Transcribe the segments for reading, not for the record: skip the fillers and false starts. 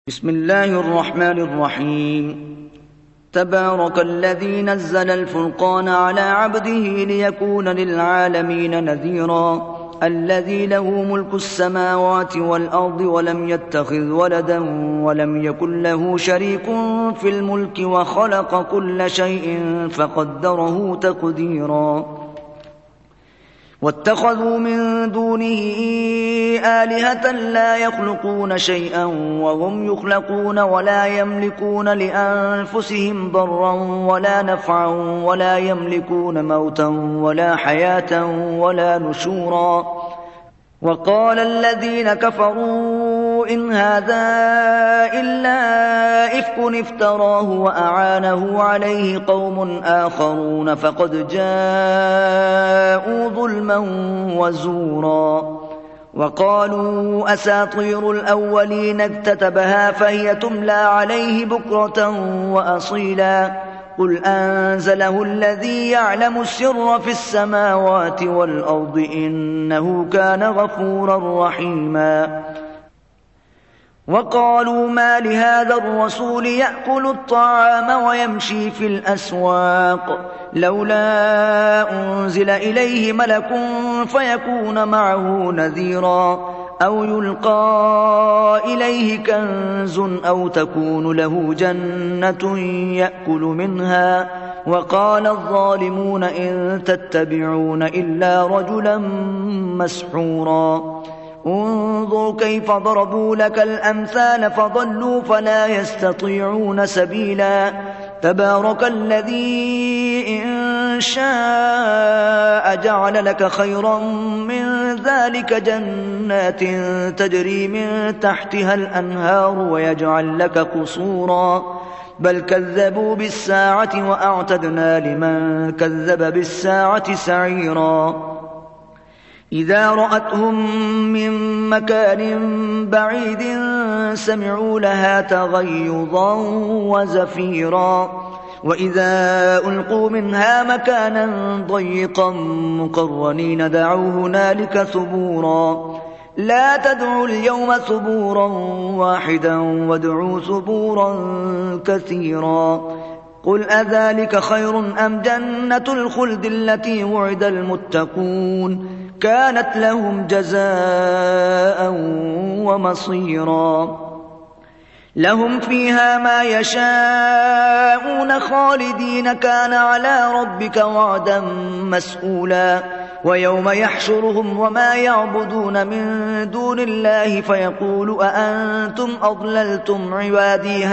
بسم الله الرحمن الرحيم. تبارك الذي نزل الفرقان على عبده ليكون للعالمين نذيرا. الذي له ملك السماوات والأرض ولم يتخذ ولدا ولم يكن له شريك في الملك وخلق كل شيء فقدره تقديرا. واتخذوا من دونه آلهة لا يخلقون شيئا وهم يخلقون ولا يملكون لأنفسهم ضرا ولا نفعا ولا يملكون موتا ولا حياة ولا نشورا. وقال الذين كفروا إن هذا إلا إفك افتراه وأعانه عليه قوم آخرون فقد جاءوا ظلما وزورا. وقالوا أساطير الأولين اكتتبها فهي تملى عليه بكرة وأصيلا. قل أنزله الذي يعلم السر في السماوات والأرض إنه كان غفورا رحيما. وقالوا ما لهذا الرسول يأكل الطعام ويمشي في الأسواق لولا أنزل إليه ملك فيكون معه نذيرا أو يلقى إليه كنز أو تكون له جنة يأكل منها. وقال الظالمون إن تتبعون إلا رجلا مسحورا. انظر كيف ضربوا لك الأمثال فضلوا فلا يستطيعون سبيلا. تبارك الذي إن شاء جعل لك خيرا من ذلك جنات تجري من تحتها الأنهار ويجعل لك قصورا. بل كذبوا بالساعة وأعتدنا لمن كذب بالساعة سعيرا. إذا رأتهم من مكان بعيد سمعوا لها تغيظا وزفيرا. وإذا ألقوا منها مكانا ضيقا مقرنين دعوا هنالك ثبورا. لا تدعوا اليوم ثبورا واحدا وادعوا ثبورا كثيرا. قل أذلك خير أم جنة الخلد التي وعد المتقون كانت لهم جزاء ومصيرا. لهم فيها ما يشاءون خالدين كان على ربك وعدا مسئولا. ويوم يحشرهم وما يعبدون من دون الله فيقول أأنتم أضللتم عبادي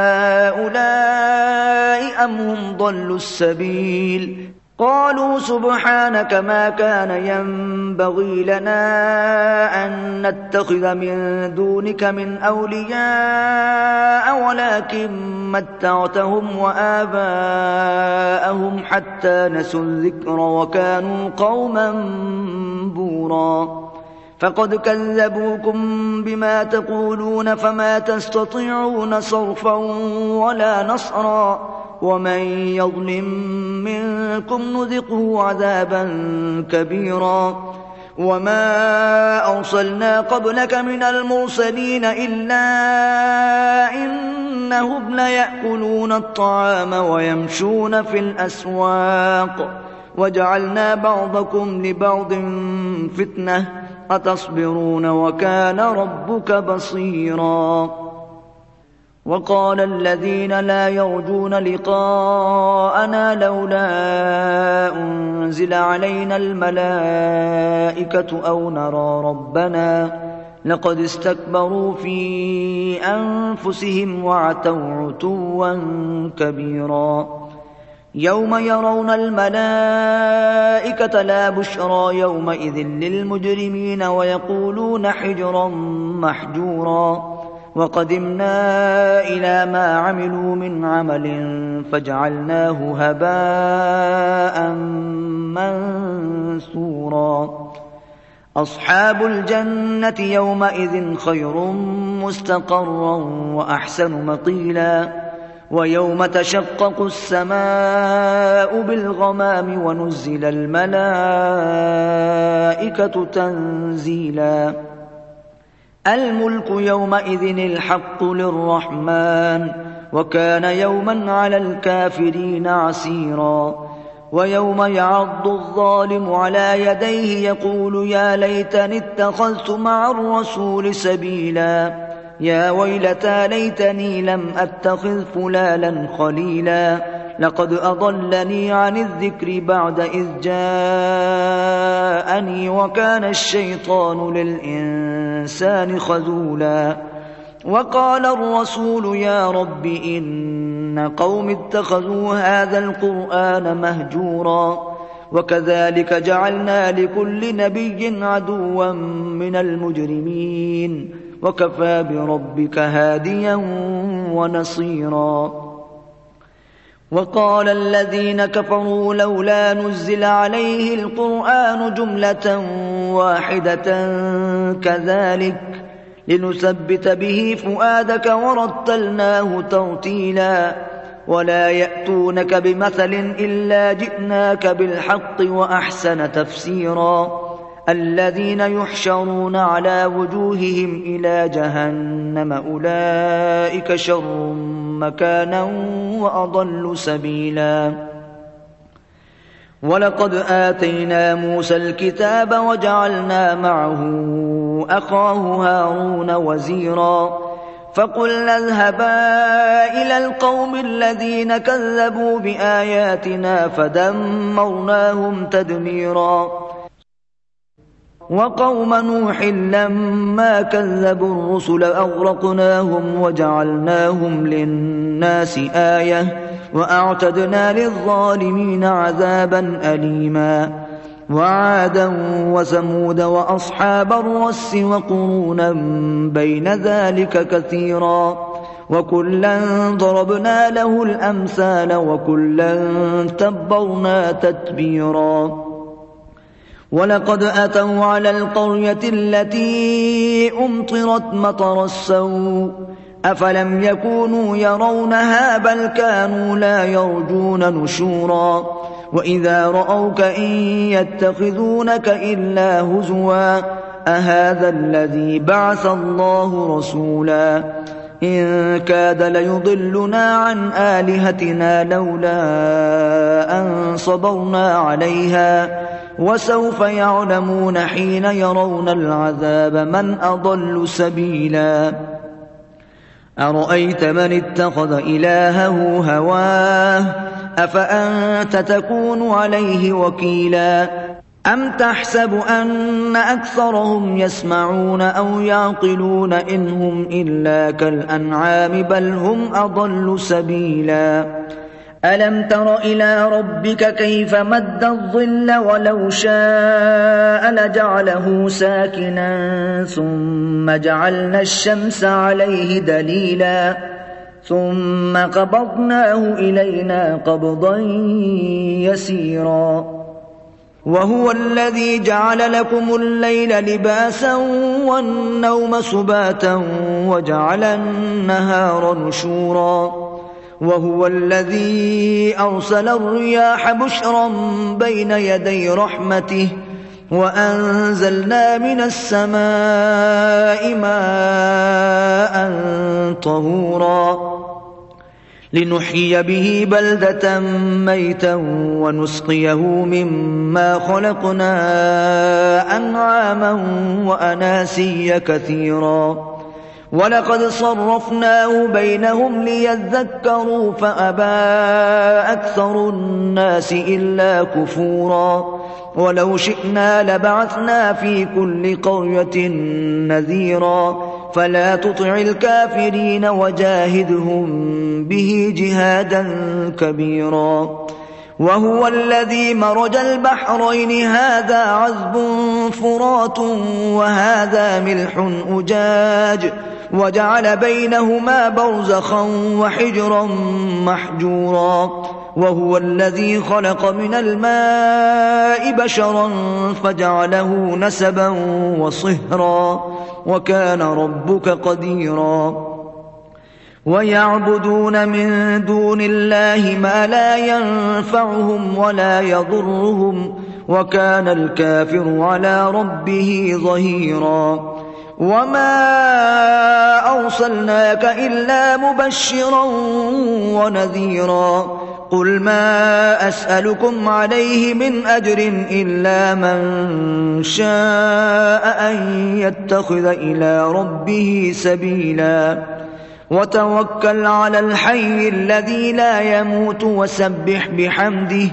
هؤلاء أم هم ضلوا السبيل. قالوا سبحانك ما كان ينبغي لنا أن نتخذ من دونك من أولياء ولكن متعتهم وآباءهم حتى نسوا الذكر وكانوا قوما بورا. فقد كذبوكم بما تقولون فما تستطيعون صرفا ولا نصرا. ومن يظلم منكم نذقه عذابا كبيرا. وما أرسلنا قبلك من المرسلين إلا إنهم ليأكلون الطعام ويمشون في الأسواق وجعلنا بعضكم لبعض فتنة أتصبرون وكان ربك بصيرا. وقال الذين لا يرجون لقاءنا لولا أنزل علينا الملائكة أو نرى ربنا لقد استكبروا في أنفسهم وعتوا عتوا كبيرا. يوم يرون الملائكة لا بشرى يومئذ للمجرمين ويقولون حجرا محجورا. وقدمنا إلى ما عملوا من عمل فجعلناه هباء منثورا. أصحاب الجنة يومئذ خير مستقرا وأحسن مقيلا. ويوم تشقق السماء بالغمام ونزل الملائكة تنزيلا. الملك يومئذ الحق للرحمن وكان يوما على الكافرين عسيرا ويوم يعض الظالم على يديه يقول يا ليتني اتخذت مع الرسول سبيلا يا ويلتى ليتني لم أتخذ فلانا خليلا لقد أضلني عن الذكر بعد إذ جاءني وكان الشيطان للإنسان خذولا وقال الرسول يا رب إن قوم اتخذوا هذا القرآن مهجورا وكذلك جعلنا لكل نبي عدوا من المجرمين وكفى بربك هاديا ونصيرا وقال الذين كفروا لولا نزل عليه القرآن جملة واحدة كذلك لنثبت به فؤادك ورتلناه ترتيلا ولا يأتونك بمثل إلا جئناك بالحق وأحسن تفسيرا الذين يحشرون على وجوههم إلى جهنم أولئك شر مكانا وأضل سبيلا ولقد آتينا موسى الكتاب وجعلنا معه أخاه هارون وزيرا فقلنا اذهبا إلى القوم الذين كذبوا بآياتنا فدمرناهم تدميرا وقوم نوح لما كذبوا الرسل أغرقناهم وجعلناهم للناس آية وأعتدنا للظالمين عذابا أليما وعادا وثمود وأصحاب الرس وقرونا بين ذلك كثيرا وكلا ضربنا له الأمثال وكلا تبرنا تتبيرا ولقد أتوا على القرية التي أمطرت مطر السوء أفلم يكونوا يرونها بل كانوا لا يرجون نشورا وإذا رأوك إن يتخذونك إلا هزوا أهذا الذي بعث الله رسولا إن كاد ليضلنا عن آلهتنا لولا أن صبرنا عليها وسوف يعلمون حين يرون العذاب من أضل سبيلا أرأيت من اتخذ إلهه هواه أفأنت تكون عليه وكيلا أم تحسب أن أكثرهم يسمعون أو يعقلون إن هم إلا كالأنعام بل هم أضل سبيلا ألم تر إلى ربك كيف مد الظل ولو شاء لجعله ساكنا ثم جعلنا الشمس عليه دليلا ثم قبضناه إلينا قبضا يسيرا وهو الذي جعل لكم الليل لباسا والنوم سباتا وجعل النهار نشورا وهو الذي أرسل الرياح بشرا بين يدي رحمته وأنزلنا من السماء ماء طهورا لنحيي به بلدة ميتا ونسقيه مما خلقنا أنعاما وأناسيا كثيرا ولقد صرفناه بينهم ليذكروا فأبى أكثر الناس إلا كفورا ولو شئنا لبعثنا في كل قرية نذيرا فلا تطع الكافرين وجاهدهم به جهادا كبيرا وهو الذي مرج البحرين هذا عذب فرات وهذا ملح أجاج وجعل بينهما برزخا وحجرا محجورا وهو الذي خلق من الماء بشرا فجعله نسبا وصهرا وكان ربك قديرا ويعبدون من دون الله ما لا ينفعهم ولا يضرهم وكان الكافر على ربه ظهيرا وما أرسلناك إلا مبشرا ونذيرا قل ما أسألكم عليه من أجر إلا من شاء أن يتخذ إلى ربه سبيلا وتوكل على الحي الذي لا يموت وسبح بحمده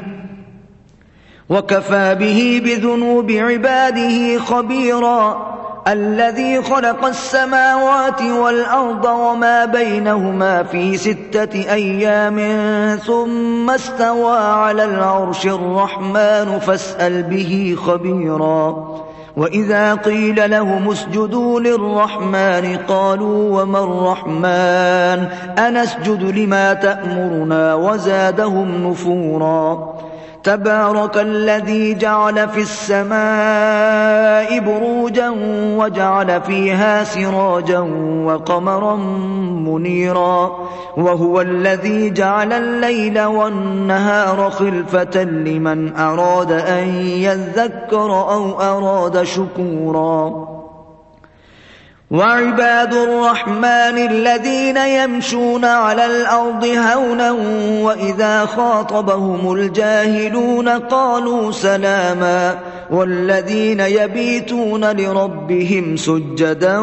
وكفى به بذنوب عباده خبيرا الذي خلق السماوات والأرض وما بينهما في 6 أيام ثم استوى على العرش الرحمن فاسأل به خبيرا وإذا قيل لهم اسجدوا للرحمن قالوا وما الرحمن أنسجد لما تأمرنا وزادهم نفورا تبارك الذي جعل في السماء بروجا وجعل فيها سراجا وقمرا منيرا وهو الذي جعل الليل والنهار خلفة لمن أراد أن يذكر أو أراد شكورا وعباد الرحمن الذين يمشون على الأرض هونا وإذا خاطبهم الجاهلون قالوا سلاما والذين يبيتون لربهم سجدا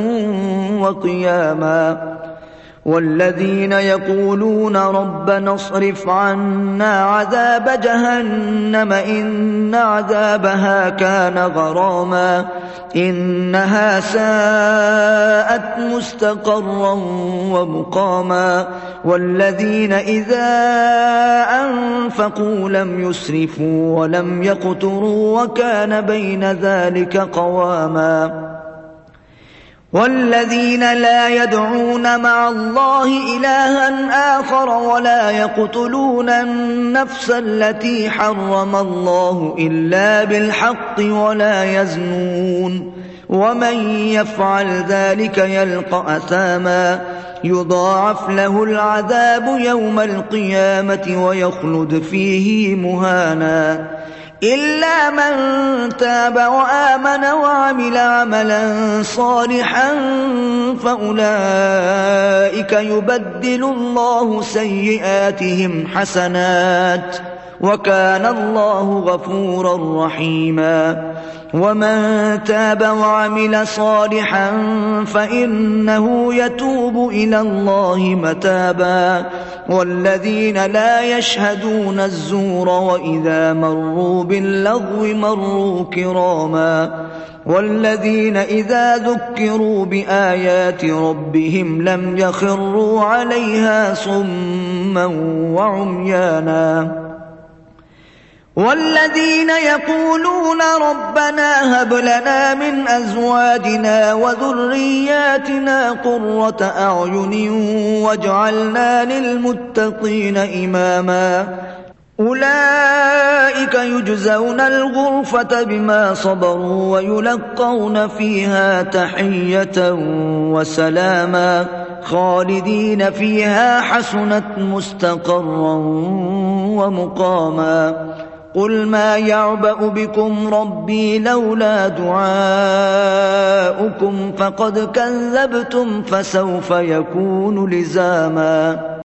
وقياما والذين يقولون ربنا اصرف عنا عذاب جهنم إن عذابها كان غراما إنها ساءت مستقرا ومقاما والذين إذا أنفقوا لم يسرفوا ولم يقتروا وكان بين ذلك قواما والذين لا يدعون مع الله إلها آخر ولا يقتلون النفس التي حرم الله إلا بالحق ولا يزنون ومن يفعل ذلك يلقى أثاما يضاعف له العذاب يوم القيامة ويخلد فيه مهانا إلا من تاب وآمن وعمل عملا صالحا فأولئك يبدل الله سيئاتهم حسنات وكان الله غفورا رحيما ومن تاب وعمل صالحا فإنه يتوب إلى الله متابا والذين لا يشهدون الزور وإذا مروا باللغو مروا كراما والذين إذا ذكروا بآيات ربهم لم يخروا عليها صما وعميانا والذين يقولون ربنا هب لنا من أزواجنا وذرياتنا قرة أعين واجعلنا للمتقين إماما أولئك يجزون الغرفة بما صبروا ويلقون فيها تحية وسلاما خالدين فيها حسنت مستقرا ومقاما قل ما يعبأ بكم ربي لولا دعاؤكم فقد كذبتم فسوف يكون لزاما